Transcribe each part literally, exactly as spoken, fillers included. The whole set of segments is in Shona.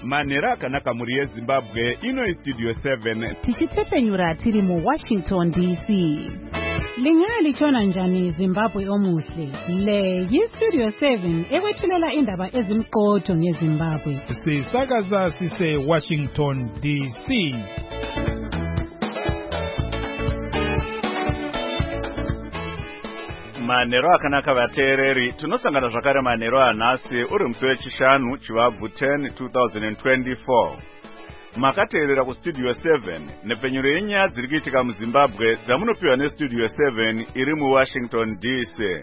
Manhero akanaka muri yeZimbabwe, ino iStudio seven. Tichitepenyura tiri mu Washington D C. Lingalitshona njani Zimbabwe omuhle? Le yiStudio seven ekwethulela indaba ezimqotho ngeZimbabwe. Sisakaza sise Washington D C. Manhero akanaka vateereri, tunosangana zvakare manhero anhasi uri musi wechishanu chivabvu ten twenty twenty-four. Makateerera kuStudio seven nepenyuro yenyaya dziri kuitika muZimbabwe dzamunopiwa neStudio seven iri muWashington D C.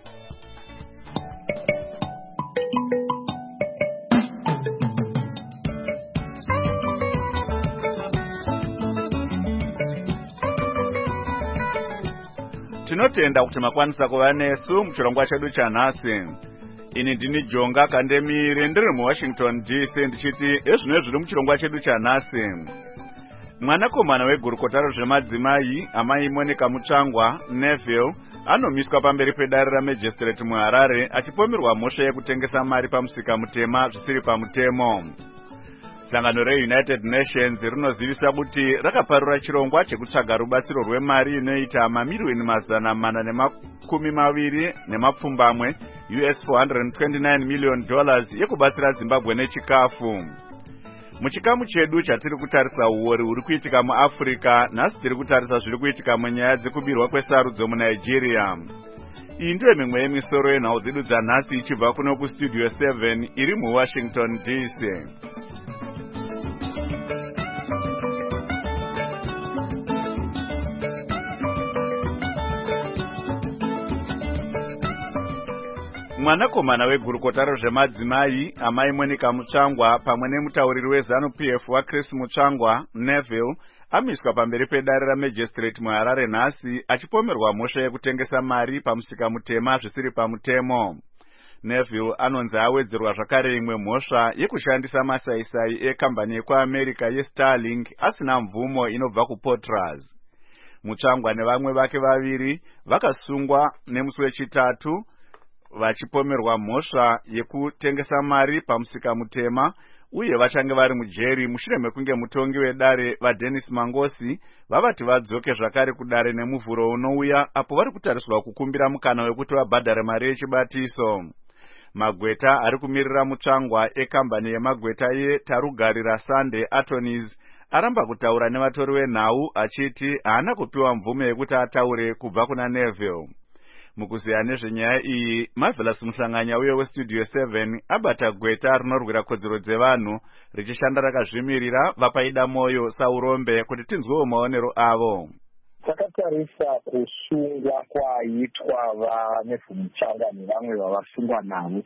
Tinotenda kuti makwanisa kuva nesu muchirongwa chedu chanhasi. Ini ndini Jonga Kandemire ndiri muWashington D C ndichiti ezvino zviri muchirongwa chedu chanhasi. Mwanakomana wegurukota rezvemadzimai amai Monica Mutsvangwa, Neville, anomiswa pamberi pedare raMagistrate muHarare achipomerwa mhosva yekutengesa mari pamusika mutema zvisiri pamutemo. Sangano reUnited Nations rinozivisa kuti rakaparura chirongwa chekutsvaga rubatsiro rwemari inoita mamiliyoni mazana mana nemakumi maviri nemapfumbamwe U S four hundred twenty-nine million dollars yekubatsira Zimbabwe nechikafu. Muchikamu chedu chatiri kutarisa uori uri kuitika muAfrica, nhasi tiri kutarisa zviri kuitika munyaya dzekubirwa kwesarudzo muNigeria. Iyi ndiyo mimwe yemisoro yenhau dzedu dzanhasi ichibva kuno kuStudio seven iri muWashington D C. Mwanakomana wegurukota rezvemadzimai amai Monica Mutsvangwa pamwe nemutauriri weZanu-P F waChris Mutsvangwa, Neville, amiswa pamberi pedare raMagistrate muHarare nhasi achipomerwa mhosva yekutengesa mari pamusika mutema zvisiri pamutemo. Neville anonzi awedzerwa zvakare imwe mhosva yekushandisa masaisai ekambani yekuAmerica yeStarlink asina mvumo inobva kuPortras. Mutsvangwa nevamwe vake vaviri vakasungwa nemusi wechitatu vachipomerwa mhosva yekutengesa mari pamusika mutema uye vachange vari mujeri mushure mekunge mutongi wedare vaDennis Mangosi vavati vadzoke zvakare kudare nemuvhuro unouya apo vari kutariswa kukumbira mukana wekuti vabhadhare mari yechibatiso. Magweta ari kumirira Mutsvangwa ekambani yemagweta yeTarugarira Sunday Attorneys aramba kutaura nevatori venhau achiti haana kupiwa mvume yekuti ataure kubva kuna Neville. Mukuziya nezvenyaya iyi, Marvelous Musanganya uye weStudio seven abata gweta rinorwira kodzero dzevanhu richishanda rakazvimirira vapaida moyo saurombe kuti tinzwewo maonero avo. Takatarisa kusungwa kwaitwa vaNeville Mutsvangwa nevamwe vavasungwa navo.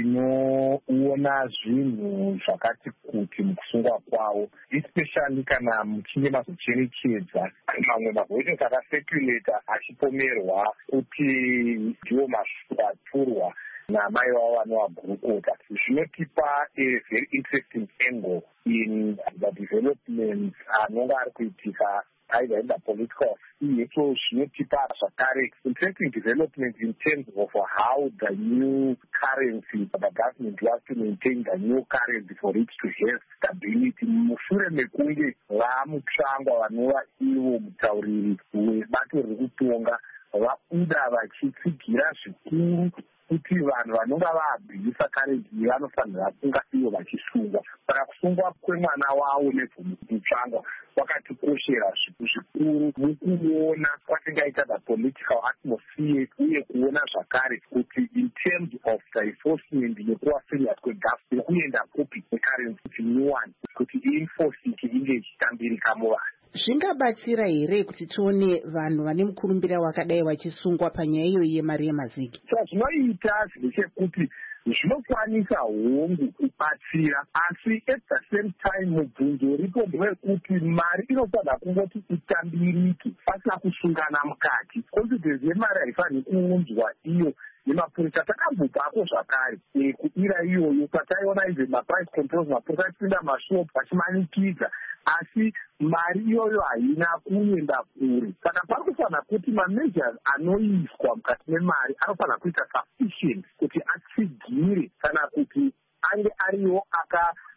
Tinoona zvinhu zvakati kuti mukusungwa kwavo, especially kana muchinge mazocherechedza mamwe mavoices akasekuleta achipomerwa kuti ndiwo masvingo aturwa namai vavo vanova gurukota. Zvinotipa a very interesting angle in the developments anonga ari kuitika either in the political sphere. So zvinotipa zvakare interesting developments in terms of how the new currency, the government wants to maintain the new currency for it to have stability. Mushure mekunge vaMutsvangwa vanova ivo mutauriri webato rekutonga vabuda vachitsigira zvikuru kuti vanhu vanonga vaabhisa karenzi vanofanira kunga ivo vachisungwa. Saka kusungwa kwemwana wavo Neville Mutsvangwa kwakatikoshera zvikuru mukuona kwatingaita the political atmosphere uye kuona zvakare kuti in terms of the enforcement nekuva serious kwegovernment kuenda kupi nekarenzi kuti nyuwani kuti ienforcike inge ichitambirika muvanhu. Zvingabatsira here kuti tione vanhu vane mukurumbira wakadai vachisungwa panyaya iyo yemari yemazigi? Zvinoita zvechekuti zvinokwanisa hongu kubatsira, asi at the same time mubvunzo ripo ndewekuti mari inofanira kungoti itambirike pasina kusungana mukati. Consequence yemari haifaniri kuunzwa iyo nemapurisa. Takambobvako zvakare kuira iyoyo pataiona izve maprice controls, mapurisa achipinda mashopu achimanikidza, asi mari iyoyo haina kuenda kure. Saka panofanira kuti mameasures anoiswa mukati memari anofanira kuita sufficient kuti atsigire kana kuti ange ariwo aka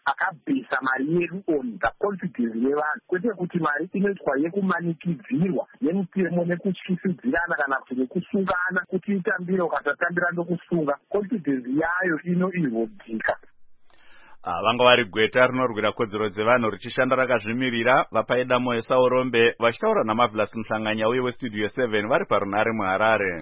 akabvisa mari yedu on the confidence yevanhu, kwete kuti mari inoitwa yekumanikidzirwa nemutemo nekutyisidzirana kana kuti nekusungana kuti itambire ukatatambira ndokusunga. Confidence yayo inoirobhika. Vanga vari gweta rinorwira kodzero dzevanhu richishanda rakazvimirira vapaida moyo Saurombe vachitaura naMarvelous Muhlanganya uye weStudio seven vari parunare muHarare.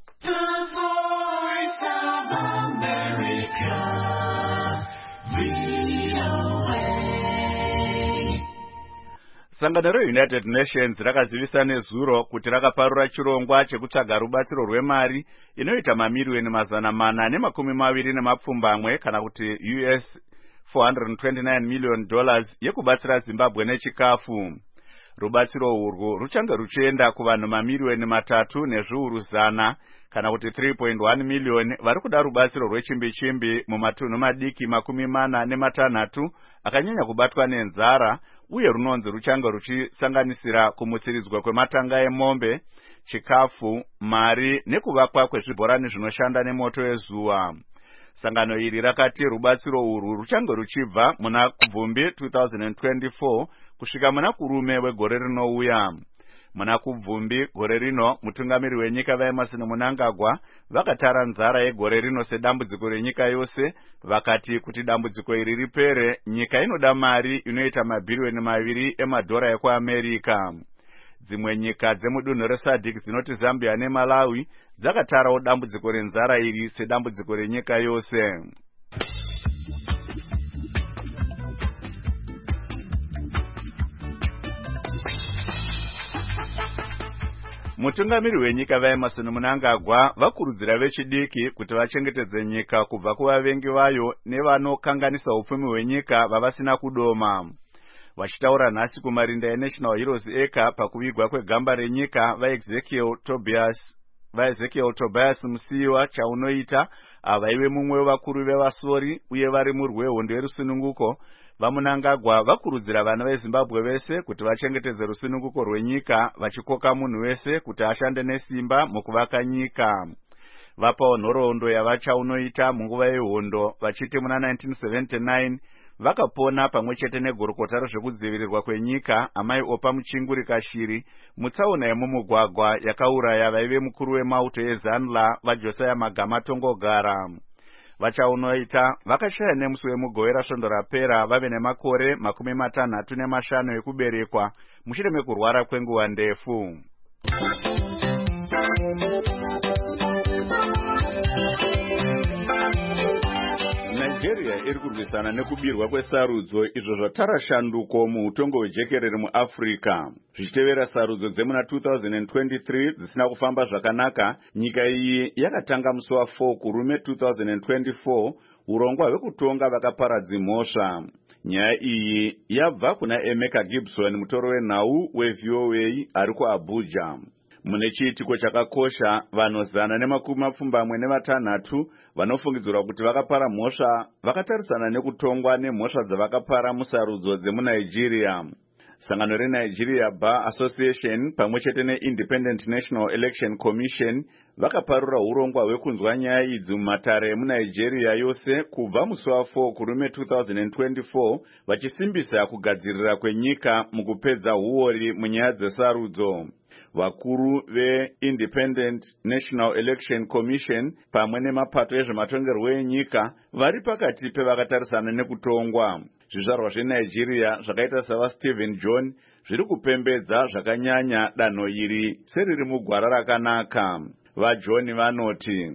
Sangano reUnited Nations rakazivisa nezuro kuti rakaparura chirongwa chekutsvaga rubatsiro rwemari inoita mamiliyoni mazana mana nemakumi maviri nemapfumbamwe kana kuti U S four hundred twenty-nine million dollars yekubatsira Zimbabwe nechikafu. Rubatsiro urwu ruchange ruchienda kuvanhu mamiliyoni matatu nezviuru zana kana kuti three point one million vari kuda rubatsiro rwechimbi-chimbi mumatunhu madiki makumi mana nematanhatu akanyanya kubatwa nenzara, uye runonzi ruchange ruchisanganisira kumutsiridzwa kwematanga emombe, chikafu, mari nekuvakwa kwezvibhorani zvinoshanda nemoto ezuva. Sangano iri rakati rubatsiro urwu ruchange ruchibva muna Kubvumbi twenty twenty-four kusvika muna Kurume wegore rinouya. Muna Kubvumbi gore rino mutungamiri wenyika vaEmmerson Mnangagwa vakatara nzara yegore rino sedambudziko renyika yose, vakati kuti dambudziko iri ripere nyika inoda mari inoita mabhiriyoni maviri emadhora ekuAmerika. Dzimwe nyika dzemudunhu reSADC dzinoti Zambia neMalawi dzakatarawo dambudziko renzara iri sedambudziko renyika yose. Mutungamiri wenyika vaEmmerson Mnangagwa vakurudzira vechidiki kuti vachengetedze nyika kubva kuvavengi vayo nevanokanganisa upfumi hwenyika vavasina kudoma. Vachitaura nhasi kumarinda eNational Heroes Acre pakuvigwa kwegamba renyika vaEzekiel Tobias vaEzekiel Tobias Musiiwa chaunoita avaive mumwe wevakuru vevasori uye vari murwi wehondo yerusununguko, vaMnangagwa vakurudzira vana veZimbabwe vese kuti vachengetedze rusununguko rwenyika vachikoka munhu wese kuti ashande nesimba mukuvaka nyika. Vapawo nhoroondo yavachaunoita munguva yehondo vachiti muna nineteen seventy-nine vakapona pamwe chete negorokota rezvekudzivirirwa kwenyika amai Opa Muchinguri Kashiri mutsaona yemumugwagwa yakauraya vaive mukuru wemauto eZanla vaJosiah Magama Tongogara. Vachaunoita vakashaya nemusi wemugowera svondo rapera vave nemakore makumi matanhatu nemashanu ekuberekwa mushure mekurwara kwenguva ndefu. Nigeria iri kurwisana nekubirwa kwesarudzo izvo zvatara shanduko muutongo hwejekerere muAfrica. Zvichitevera sarudzo dzemuna two thousand twenty-three dzisina kufamba zvakanaka, nyika iyi yakatanga musi wa4 Kurume two thousand twenty-four urongwa hwekutonga vakaparadzi mhosva. Nyaya iyi yabva kuna Emeka Gibson, mutoro wenhau weV O A ari kuAbuja. Mune chiitiko chakakosha, vanhu zana nemakumi mapfumbamwe nevatanhatu vanofungidzirwa kuti vakapara mhosva vakatarisana nekutongwa nemhosva dzavakapara musarudzo dzemuNigeria. Sangano reNigeria Bar Association pamwe chete neIndependent National Election Commission vakaparura urongwa hwekunzwa nyaya idzi mumatare emuNigeria yose kubva musi wa4 Kurume two thousand twenty-four vachisimbisa kugadzirira kwenyika mukupedza huori munyaya dzesarudzo. Vakuru veIndependent National Election Commission pamwe nemapato ezvematongerwo enyika vari pakati pevakatarisana nekutongwa. Zvizvarwa zveNigeria zvakaita sava Stephen John zviri kupembedza zvakanyanya danho iri seriri mugwara rakanaka. VaJohn vanoti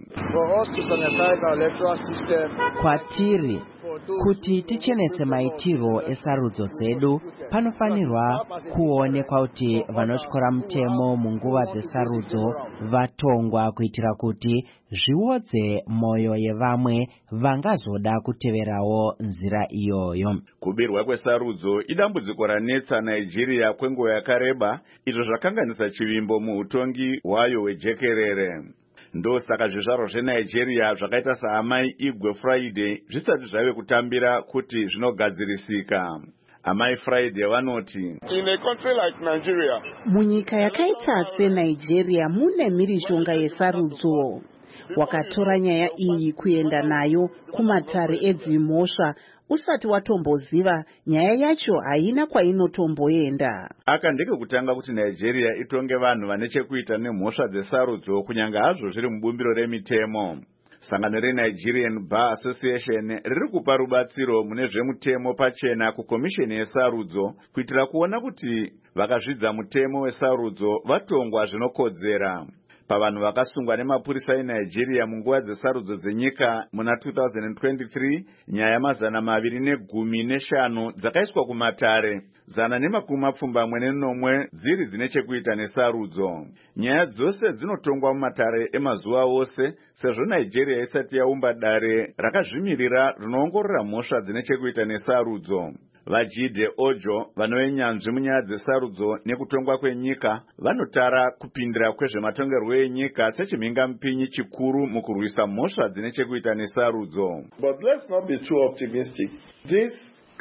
kwatiri kuti tichenese maitiro esarudzo dzedu panofanirwa kuonekwa kuti vanotyora mutemo munguva dzesarudzo vatongwa kuitira kuti zviwodze moyo yevamwe vangazoda kuteverawo nzira iyoyo. Kubirwa kwesarudzo idambudziko ranetsa Nigeria kwenguva yakareba, izvo zvakanganisa chivimbo muutongi hwayo hwejekerere. Ndosaka zvizvarwa zveNigeria zvakaita saamai Igwe Friday zvisati zvave kutambira kuti zvinogadzirisika. Amai Friday vanoti in a country like Nigeria, munyika yakaita seNigeria mune mhirizhonga yesarudzo. Wakatora nyaya iyi kuenda nayo kumatare edzimhosva usati watomboziva nyaya yacho haina kwainotomboenda. aka ndeke kutanga kuti Nigeria itonge vanhu vane chekuita nemhosva dzesarudzo kunyange hazvo zviri mubumbiro remitemo. Sangano reNigerian Bar Association riri kupa rubatsiro mune zvemutemo pachena kukomisheni yesarudzo kuitira kuona kuti vakazvidza mutemo wesarudzo vatongwa zvinokodzera. Pavanhu vakasungwa nemapurisa eNigeria munguva dzesarudzo dzenyika muna two thousand twenty-three, nyaya mazana maviri negumi neshanu dzakaiswa kumatare, zana nemakumi mapfumbamwe nenomwe dziri dzine chekuita nesarudzo. Nyaya dzose dzinotongwa mumatare emazuva ose sezvo Nigeria isati yaumba dare rakazvimirira rinoongorora mhosva dzine chekuita nesarudzo. Vajide Ojo, vanoenyanzvi munyaya dzesarudzo nekutongwa kwenyika, vanotara kupindira kwezvematongerwo enyika sechimhingamupinyi chikuru mukurwisa mhosva dzine chekuita nesarudzo. But let's not be too optimistic. This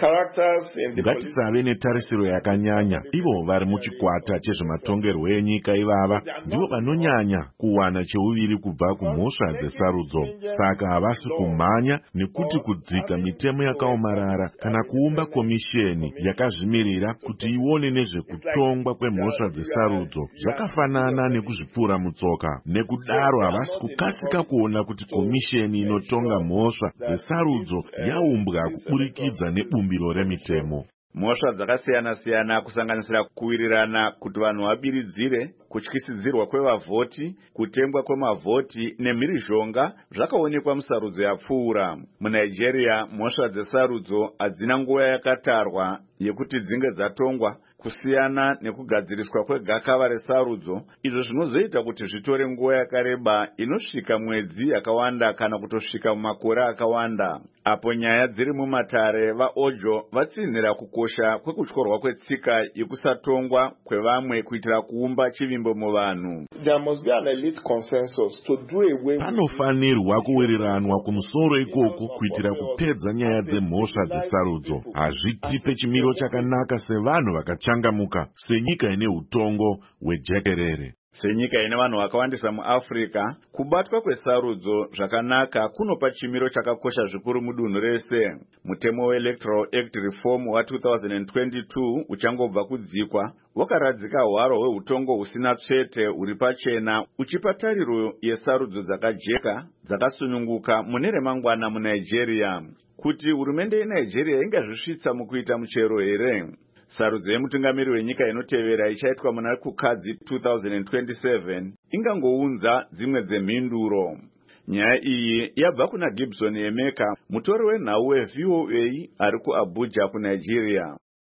ngatisave netarisiro yakanyanya. Ivo vari muchikwata chezvematongerwo enyika ivava ndivo vanonyanya kuwana cheuviri kubva kumhosva dzesarudzo. Saka havasi kumhanya nekuti kudzika mitemo yakaomarara kana kuumba komisheni yakazvimirira kuti ione nezvekutongwa kwemhosva dzesarudzo zvakafanana nekuzvipfura mutsoka. Nekudaro havasi kukasika kuona kuti komisheni inotonga mhosva dzesarudzo yaumbwa kuburikidza nebumbi remitemo. Mhosva dzakasiyana-siyana kusanganisira kuwirirana kuti vanhu vabiridzire, kutyisidzirwa kwevavhoti, kutengwa kwemavhoti nemhirizhonga zvakaonekwa musarudzo yapfuura. MuNigeria mhosva dzesarudzo hadzina nguva yakatarwa yekuti dzinge dzatongwa, kusiyana nekugadziriswa kwegakava resarudzo, izvo zvinozoita kuti zvitore nguva yakareba inosvika mwedzi yakawanda kana kutosvika mumakore akawanda. Apo nyaya dziri mumatare, vaOjo vatsinhira kukosha kwekutyorwa kwetsika yekusatongwa kwevamwe kuitira kuumba chivimbo muvanhu. There must be an elite consensus to do away. Panofanirwa kuwiriranwa kumusoro ikoko kuitira kupedza nyaya dzemhosva dzesarudzo. Hazvitipe chimiro chakanaka sevanhu vakachangamuka, senyika ine utongo hwejekerere. Senyika ine vanhu vakawandisa muAfrica, kubatwa kwesarudzo zvakanaka kunopa chimiro chakakosha zvikuru mudunhu rese. Mutemo weElectoral Act Reform wa two thousand twenty-two uchangobva kudzikwa wakaradzika hwaro hweutongo husina tsvete huri pachena, uchipa tariro yesarudzo dzakajeka dzakasununguka mune remangwana muNigeria. Kuti hurumende yeNigeria ingazvisvitsa mukuita muchero here? Sarudzo yemutungamiri wenyika inotevera ichaitwa muna kukadzi two thousand twenty-seven ingangounza dzimwe dzemhinduro. Nyaya iyi yabva kuna Gibson Emeka, mutori wenhau weV O A ari kuAbuja kuNigeria.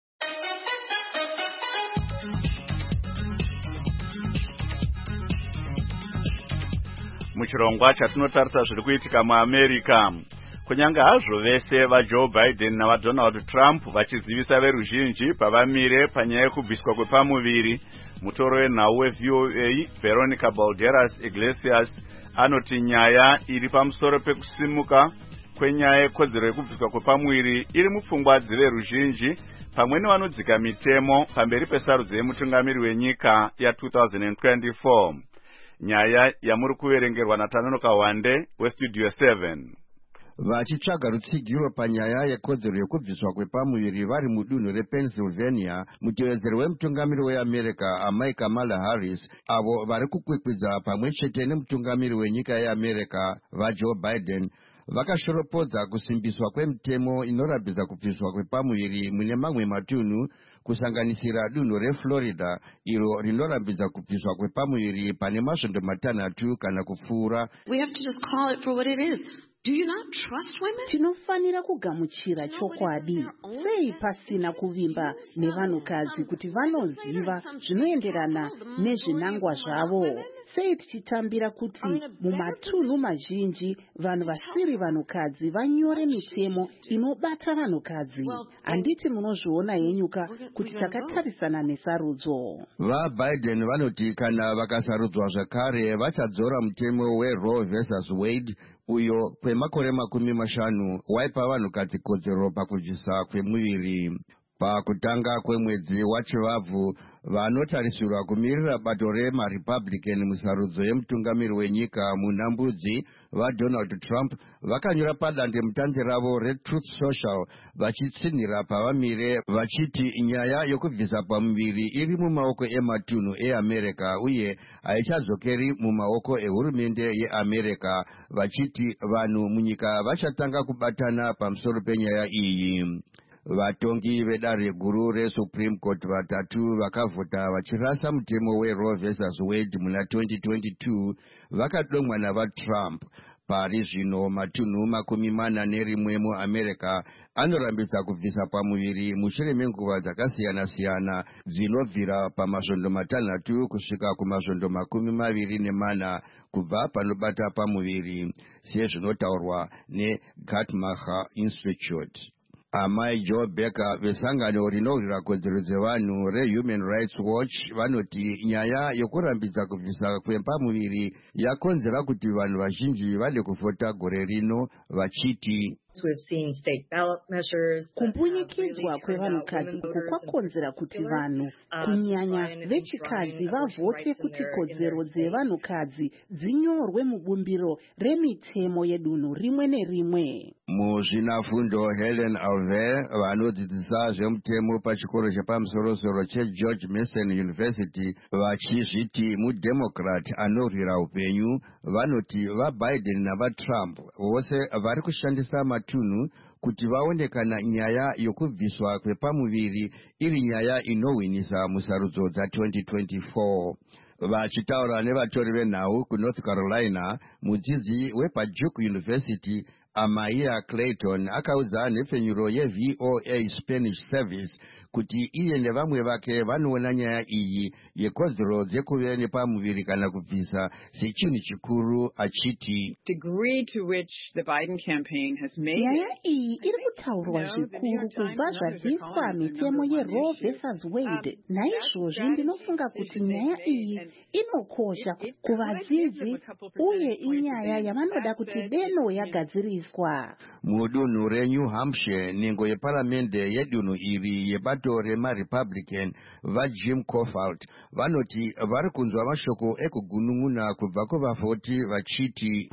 Muchirongwa chatinotarisa zviri kuitika muAmerica. Kunyange hazvo vese vaJoe Biden navaDonald Trump vachizivisa veruzhinji pavamire panyaya yekubviswa kwepamuviri, mutoro wenhau weV O A Veronica Balderas Iglesias anoti nyaya iri pamusoro pekusimuka kwenyaya yekodzero yekubviswa kwepamuviri iri mupfungwa dzeveruzhinji pamwe nevanodzika mitemo pamberi pesarudzo yemutungamiri wenyika ya two thousand twenty-four. Nyaya yamuri kuverengerwa naTanonoka Wande weStudio seven. Vachitsvaga rutsigiro panyaya yekodzero yekubviswa kwepamuviri vari mudunhu rePennsylvania, mutevedzeri wemutungamiri weAmerica amai Kamala Harris, avo vari kukwikwidza pamwe chete nemutungamiri wenyika yeAmerica vaJoe Biden, vakashoropodza kusimbiswa kwemutemo inorambidza kubviswa kwepamuviri mune mamwe matunhu kusanganisira dunhu reFlorida iro rinorambidza kubviswa kwepamuviri pane masvondo matanhatu kana kupfuura. We have to just call it for what it is. Do you not trust women? Tinofanira kugamuchira chokwadi. Sei pasina kuvimba nevanhukadzi kuti vanoziva zvinoenderana nezvinangwa zvavo? Sei tichitambira kuti mumatunhu mazhinji vanhu vasiri vanhukadzi vanyore mitemo inobata vanhukadzi? Handiti munozviona yenyuka kuti takatarisana nesarudzo. VaBiden vanoti kana vakasarudzwa zvakare vachadzora mutemo weRoe versus Wade uyo kwemakore makumi mashanu waipa vanhukadzi kodzero pakubviswa kwemuviri. Pakutanga kwemwedzi waChivabvu, vanotarisirwa kumirira bato remarepublican musarudzo yemutungamiri wenyika muna mbudzi vaDonald Trump vakanyora padandemutande ravo reTruth Social vachitsinhira pavamire vachiti nyaya yokubvisa pamuviri iri mumaoko ematunhu eAmerica uye haichadzokeri mumaoko ehurumende yeAmerica, vachiti vanhu munyika vachatanga kubatana pamusoro penyaya iyi. Vatongi vedare guru reSupreme Court vatatu vakavhota vachirasa mutemo weRoe versus Wade muna twenty twenty-two vakadomwa navaTrump. Pari zvino matunhu makumi mana nerimwe muAmerica anorambidza kubvisa pamuviri mushure menguva dzakasiyana-siyana dzinobvira pamasvondo matanhatu kusvika kumasvondo makumi maviri nemana kubva panobata pamuviri, sezvinotaurwa neGuttmacher Institute. Amai Joe Becker vesangano rinorwira kodzero dzevanhu reHuman Rights Watch vanoti nyaya yokurambidza kubvisa kwepamuviri yakonzera kuti vanhu vazhinji vade kufota gore rino vachiti kumpunyikidzwa kwevanhukadzi uku kwakonzera kuti vanhu kunyanya vechikadzi vavhote kuti kodzero dzevanhukadzi dzinyorwe mubumbiro remitemo yedunhu rimwe nerimwe. Muzvinafundo Helen Alver vanodzidzisa zvemutemo pachikoro chepamusoro-soro cheGeorge Mason University vachizviti mudemocrat anorwira upenyu vanoti vaBiden navaTrump vose vari kushandisa matunhu kuti vaonekana nyaya yokubviswa kwepamuviri iri nyaya inowinisa musarudzo dza twenty twenty-four. Vachitaura nevatori venhau kuNorth Carolina, mudzidzi wepaDuke University Amaya Clayton akaudza nhepfenyuro yeV O A Spanish Service kuti iye nevamwe vake vanoona nyaya iyi yekodzero dzekuve nepamuviri kana kubvisa sechinhu chikuru, achiti nyaya iyi iri kutaurwa zvikuru kubva zvabviswa mitemo yeRoe versus Wade. Naizvozvo ndinofunga kuti nyaya iyi inokosha kuvadzidzi uye inyaya yavanoda kuti deno yagadziriswa. Mudunhu reNew Hampshire, nhengo yeparamende yedunhu iri yebato remaRepublican vaJim Cofield vanoti vari kunzwa mashoko ekugunun'una kubva kuvavhoti vachiti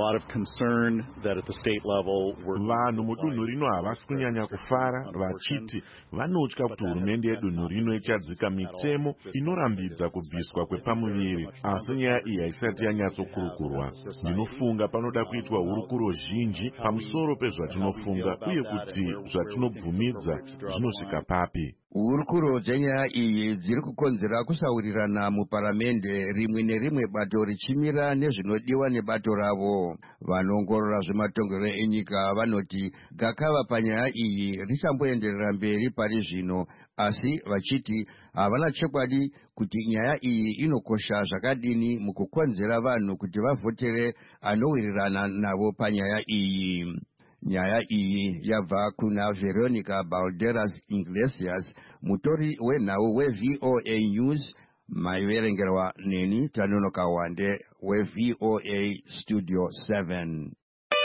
vanhu mudunhu rino havasi kunyanya kufara vachiti vanotya kuti hurumende yedunhu rino ichadzika mitemo inorambidza kubviswa kwepamuviri, asi nyaya iyi haisati yanyatsokurukurwa. Ndinofunga panoda kuitwa hurukuro zhinji pamusoro pezvatinofunga uye kuti zvatinobvumidza zvinosvika papi. Hurukuro dzenyaya iyi dziri kukonzera kusaurirana muparamende, rimwe nerimwe bato richimira nezvinodiwa nebato ravo. Vanoongorora zvematongerero enyika vanoti gakava panyaya iyi richamboenderera mberi pari zvino, asi vachiti havana chokwadi kuti nyaya iyi inokosha zvakadini mukukonzera vanhu kuti vavhotere anowirirana navo panyaya iyi. Nyaya iyi yabva kuna Veronica Balderas Iglesias, mutori wenhau weV O A News, maiverengerwa neni Tanonoka Wande weV O A Studio seven.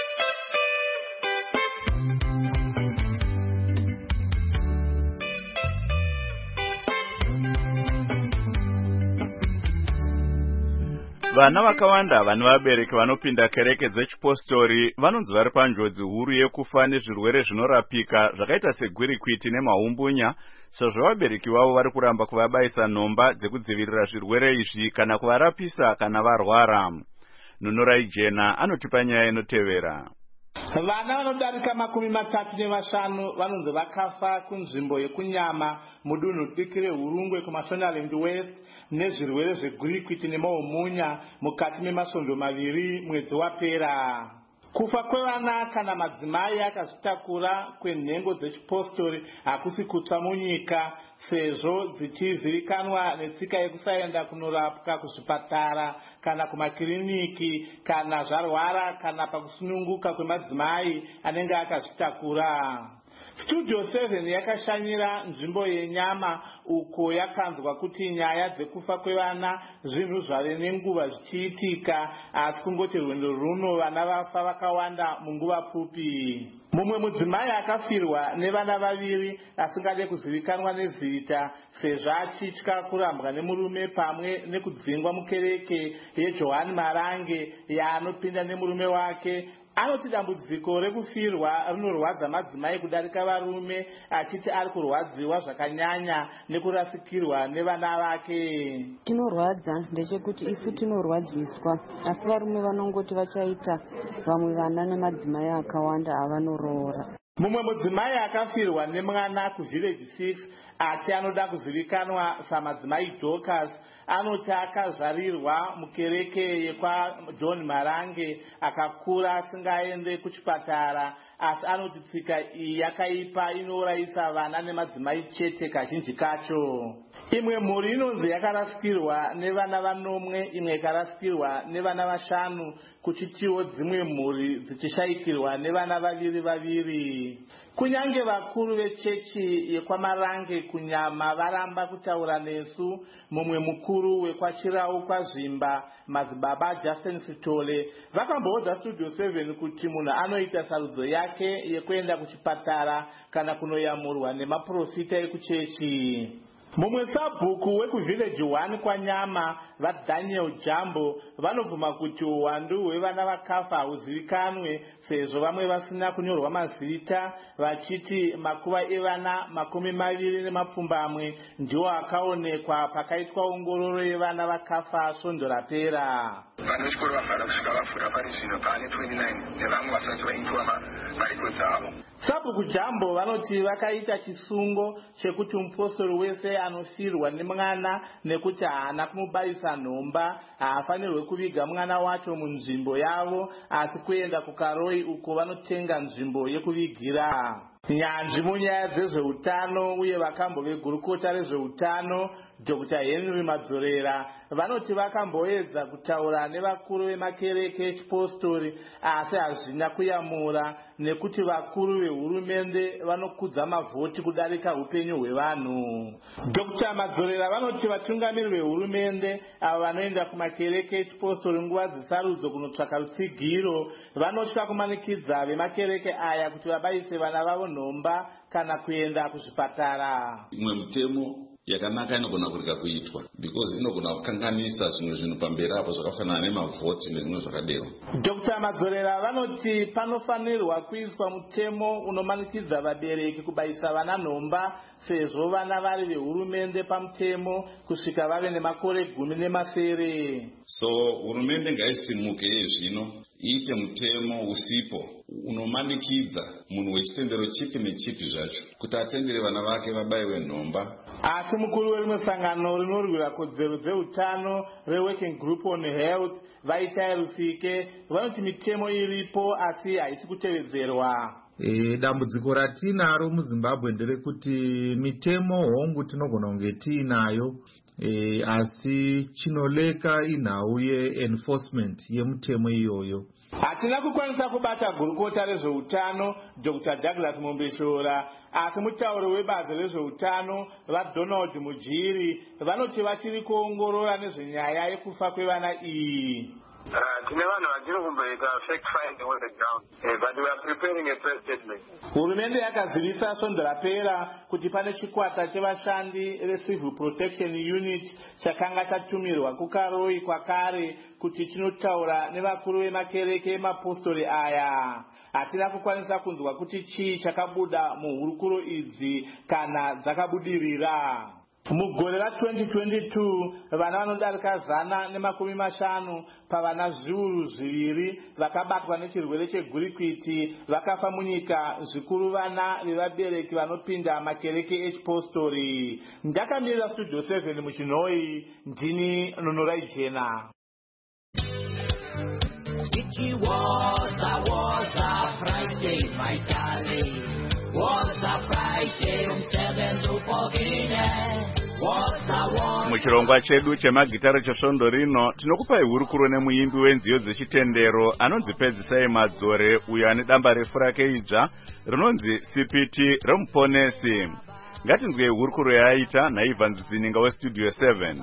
Vana vakawanda vane vabereki vanopinda kereke dzechipostori vanonzi vari panjodzi huru yekufa nezvirwere zvinorapika zvakaita segwirikwiti nemahumbunya, sezvo vabereki vavo vari kuramba kuvabayisa nhomba dzekudzivirira zvirwere izvi kana kuvarapisa kana varwara. Nunorai Jena anotipa nyaya inotevera. Vana vanodarika makumi matatu nevashanu vanonzi vakafa kunzvimbo yekunyama mudunhu diki reHurungwe kuMashonaland West nezvirwere zvegwirikwiti nemahumunya mukati memasvondo maviri mwedzi wapera. Kufa kwevana kana madzimai akazvitakura kwenhengo dzechipostori hakusi kutsva munyika, sezvo dzichizivikanwa netsika yekusaenda kunorapwa kuzvipatara kana kumakiriniki kana zvarwara kana pakusununguka kwemadzimai anenge akazvitakura. Studio seven yakashanyira nzvimbo yenyama uko yakanzwa kuti nyaya dzekufa kwevana zvinhu zvave nenguva zvichiitika, asi kungoti rwendo runo vana vafa vakawanda munguva pfupi. mumwe mudzimai akafirwa nevana vaviri asingade kuzivikanwa nezita sezvo achitya kurambwa nemurume pamwe nekudzingwa mukereke yeJohani Marange yaanopinda nemurume wake. Anoti dambudziko rekufirwa rinorwadza madzimai kudarika varume, achiti ari kurwadziwa zvakanyanya nekurasikirwa nevana vake. Chinorwadza ndechekuti isu tinorwadziswa, asi varume vanongoti vachaita vamwe vana nemadzimai akawanda avanorora. Mumwe mudzimai akafirwa nemwana kuVillage six ati anoda kuzivikanwa samadzimai Dorcas anoti akazvarirwa mukereke yekwaJohn Marange akakura asingaende kuchipatara, asi anoti tsika iyi yakaipa inourayisa vana nemadzimai chete kazhinji kacho. Imwe mhuri inonzi yakarasikirwa nevana vanomwe, imwe ikarasikirwa nevana vashanu, kuchitiwo dzimwe mhuri dzichishayikirwa nevana vaviri vaviri. Kunyange vakuru vechechi yekwamarange kunyama varamba kutaura nesu, mumwe mukuru wekwachirau kwazvimba madzibaba Justin Sitole vakamboudza Studio seven kuti munhu anoita sarudzo yake yekuenda kuchipatara kana kunoyamurwa nemaprofita ekuchechi. Mumwe sabhuku wekuVillage one kwanyama vaDaniel Jambo vanobvuma kuti uwandu hwevana vakafa huzivikanwe sezvo vamwe vasina kunyorwa mazita, vachiti makuva evana makumi maviri nemapfumbamwe ndiwo akaonekwa pakaitwa ongororo yevana vakafa svondo rapera. Vana vechikoro vafara kusvika vafura pari zvino paane twenty-nine nevamwe vasati vaitwa mariko dzavo. Sabhuku Jambo vanoti vakaita chisungo chekuti mupostori wese anofirwa nemwana nekuti haana kumubayisa nhomba haafanirwe kuviga mwana wacho munzvimbo yavo, asi kuenda kukaroi uko vanotenga nzvimbo yekuvigira. Nyanzvi munyaya dzezveutano uye vakambo vegurukota rezveutano Doctor Henry Madzorera vanoti vakamboedza kutaura nevakuru vemakereke echipostori asi hazvina kuyamura nekuti vakuru vehurumende vanokudza mavhoti kudarika upenyu hwevanhu. Doctor Madzorera vanoti vatungamiri vehurumende avo vanoenda kumakereke echipostori nguva dzesarudzo kunotsvaka rutsigiro vanotya kumanikidza vemakereke aya kuti vabayise vana vavo nhomba kana kuenda kuzvipatara. Imwe mutemo yakanaka inogona kurega kuitwa because inogona kukanganisa zvimwe zvinhu pamberi apo zvakafanana nemavhoti nezvimwe zvakadero. Doctor Madzorera vanoti panofanirwa kuiswa mutemo unomanikidza vabereki kubayisa vana nhomba sezvo vana vari vehurumende pamutemo kusvika vave nemakore gumi nemasere. So hurumende ngaisimuke zvino iite mutemo usipo unomanikidza munhu wechitendero chipi nechipi zvacho kuti atendere vana vake vabayiwe nhomba. Asi mukuru werimwe sangano rinorwira kodzero dzeutano reWorking Group on Health Vaitai Rusike vanoti mitemo iripo asi haisi kutevedzerwa. E, dambudziko ratinaro muZimbabwe nderekuti mitemo hongu tinogona kunge tiinayo e, asi chinoleka inhau ye-enforcement yemutemo iyoyo. Hatina kukwanisa kubata gurukota rezveutano Doctor Douglas Mombeshora, asi mutauri webazi rezveutano vaDonald Mujiri vanoti vachiri kuongorora nezvenyaya yekufa kwevana iyi. Tine vanhu vachiri kumboita fact finding on the ground, but we are preparing a press statement. Hurumende yakazivisa svondo rapera kuti pane chikwata chevashandi veCivil Protection Unit chakanga chatumirwa kukaroi kwakare kuti chinotaura nevakuru vemakereke emapostori aya. Hatina kukwanisa kunzwa kuti chii chakabuda muhurukuro idzi kana dzakabudirira. Mugore ra twenty twenty-two vana vanodarika zana nemakumi mashanu pavana zviuru zviviri vakabatwa nechirwere chegurikwiti vakafa munyika, zvikuru vana vevabereki vanopinda makereke echipostori. Ndakamirira Studio seven muchinhoi, ndini Nonorai Jena. It was a was a Friday, my darling. Was a Friday, um seven to fourteen. Muchirongwa chedu chemagitare chesvondo rino tinokupai hurukuro nemuimbi wenziyo dzechitendero anonzi Pedzisai Madzore uyo ane damba refu rake idzva rinonzi C P T remuponesi. Ngatinzwei hurukuro yaaita naIvan Zininga weStudio seven.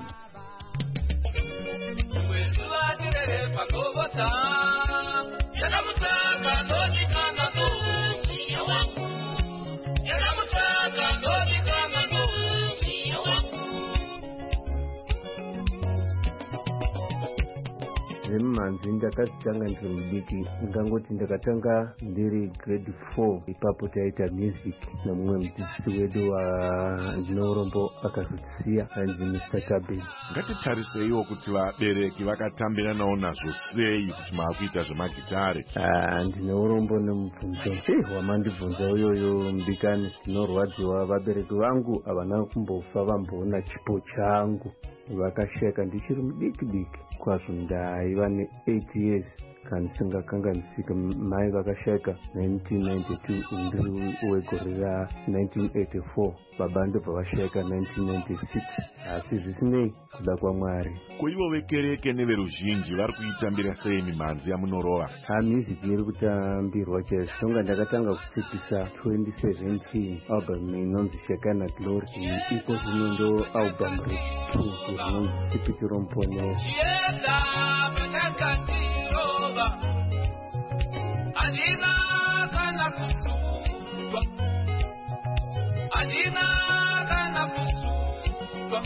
manzi ndakazitanga ndiri mudiki, ndingangoti ndakatanga ndiri grade four. Ipapo taita music nomumwe mudzidzisi wedu wandinourombo akazotisiya ainzi mister Tabeni. Ngatitariseiwo kuti vabereki vakatambira nawo nazvo sei kuti maakuita zvemagitare. Ndine urombo nemubvunzo wamandibvunza uyoyo mudikani. Ndinorwadziwa, vabereki vangu havana kumbofa vamboona chipo changu, vakasheka ndichiri mudiki diki kwazvo. Ndaiva ne-eight years kandisingakanganisika. Mai vakasheka nineteen ninety-two, ndiri wegore ra nineteen eighty-four. Baba ndobva vasheka nineteen ninety-six. Asi zvisinei, kuda kwaMwari. Kuivo vekereke neveruzhinji vari kuitambira sei mimhanzi yamunorova? Music iri kutambirwa chaizvo. Tonga ndakatanga kutsipisa twenty seventeen album inonzi Shekana Glory. Iko zvino ndo album retu rinonzi Sipitiro Mponesi. Adina kana kusumba, Adina kana kusumba.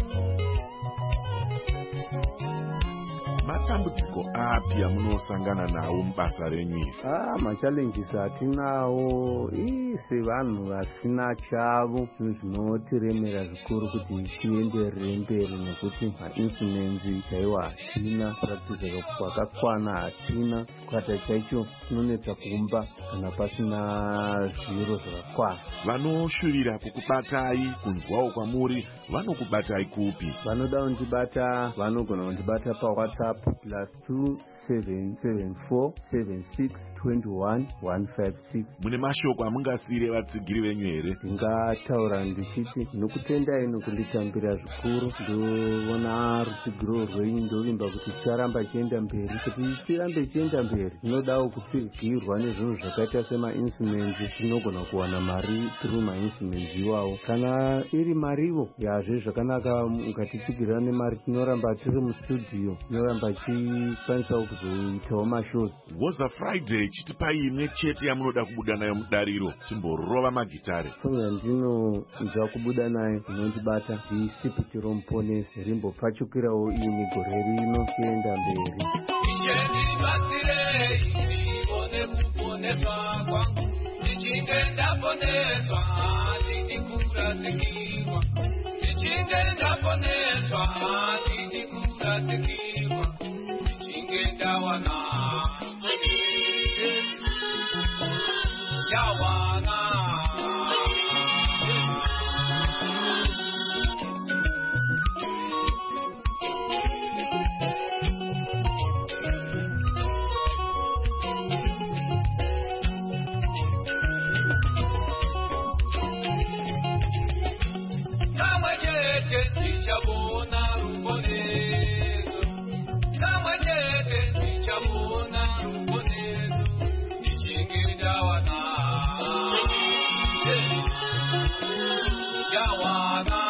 Matambudziko api amunosangana nawo mubasa renyu iri? Ah, machallenges atinawo ise vanhu vasina chavo, zvinhu zvinotiremera zvikuru kuti tienderere mberi, nekuti mainfluence chaiwa hatina, kuratidza kwakakwana hatina. Chikwata chaicho chinonetsa kumba kana pasina zviro zvakakwana. Vanoshuvira kukubatai, kunzwawo kwamuri, vanokubatai kupi? Vanoda kundibata vanogona kundibata paWhatsApp plus two seven seven four seven six two one one five six. Mune mashoko amungasiyire vatsigiri venyu here? Ndingataura ndichiti ndinokutendai nokunditambira zvikuru. Ndoona rutsigiro rwenyu, ndovimba kuti ticharamba chienda mberi. Kuti tirambe chienda mberi, tinodawo kutsigirwa nezvinhu zvakaita semainstruments. Tinogona kuwana mari through mainstruments iwawo. Kana iri marivo yazve zvakanaka, mukatitsigirira nemari tinoramba tiri mustudio, tinoramba tikwanisawo kuzoitawo mashows. Woza Friday chitipai imwe chete yamunoda kubuda nayo mudariro, timborova magitare. Song yandinonzwa kubuda nayo inondibata ndisipitiro Mponesi, rimbopfachukirawo ini gore rino tienda mberi. Isheni batirei, ndibone kuponeswa kwangu, ndichinge ndaponeswa, ndikurasikirwa. Ndichinge ndaponeswa, ndikurasikirwa. Ndichinge ndawana yawana. Kamwe chete tichabona ruponezo, kamwe chete tichabona ruponezo, ndichinge ndawana yawana.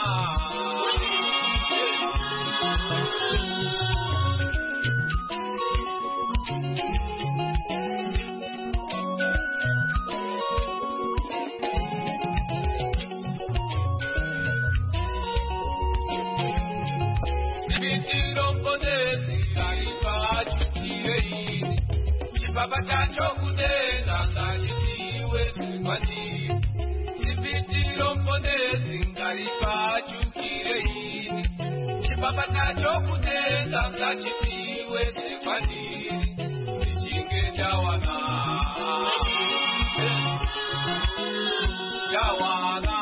Sipitiro Mponesi aipachukireini, chipapa chacho kudenda ngachitiwe sikwandiri. Sipitiro Mponesi ngaipachukireini, chipapa chacho kudenda ngachitiwe sikwandiri. Ndichinge ndawana yawana.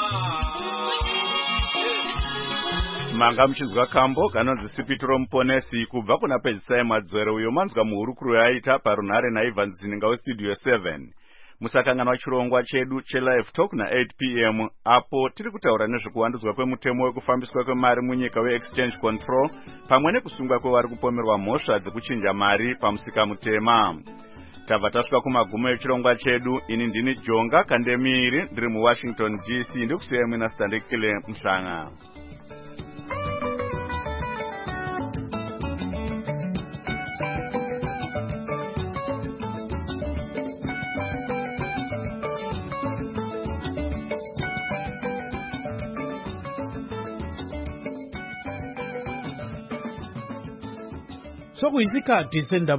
Manga muchinzwa kambo kanonzi Sipitiro Mponesi kubva kuna pedzisai madzoro, uyo manzwa muhurukuru yaita parunhare naIvan Zininga westudio seven. Musakanganwa chirongwa chedu chelive talk na eight p m apo tiri kutaura nezvekuwandudzwa kwemutemo wekufambiswa kwemari munyika weexchange control pamwe nekusungwa kwevari kupomerwa mhosva dzekuchinja mari pamusika mutema. Tabva tasvika kumagumo echirongwa chedu. Ini ndini Jonga Kandemiri, ndiri muWashington D C. Ndikusiyai mwina Standekile Mhlanga. Sokuyisikhathi sendaba